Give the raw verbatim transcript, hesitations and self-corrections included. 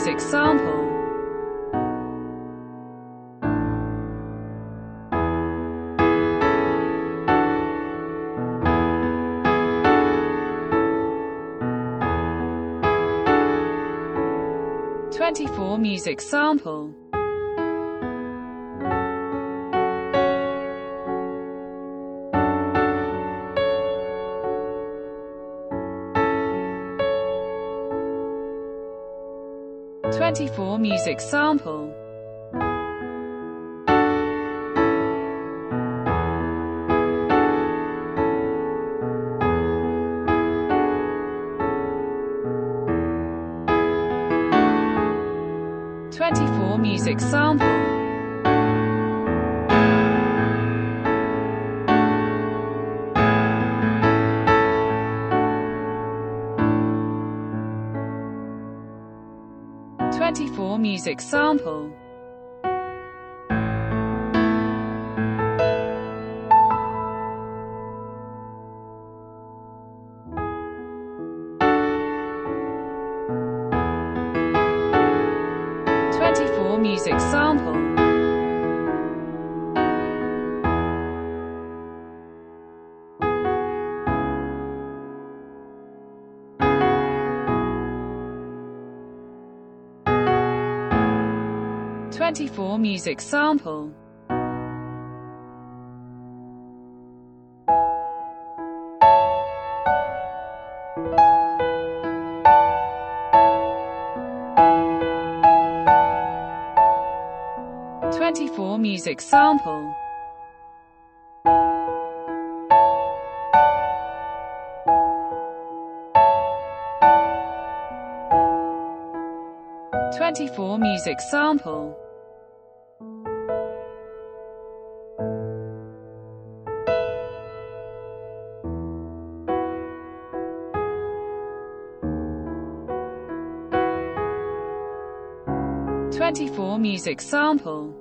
music sample. twenty-four music sample. twenty-four music sample. twenty-four music sample. twenty-four music sample. twenty-four music sample. twenty-four music sample. twenty-four music sample. twenty-four music sample. twenty-four music sample.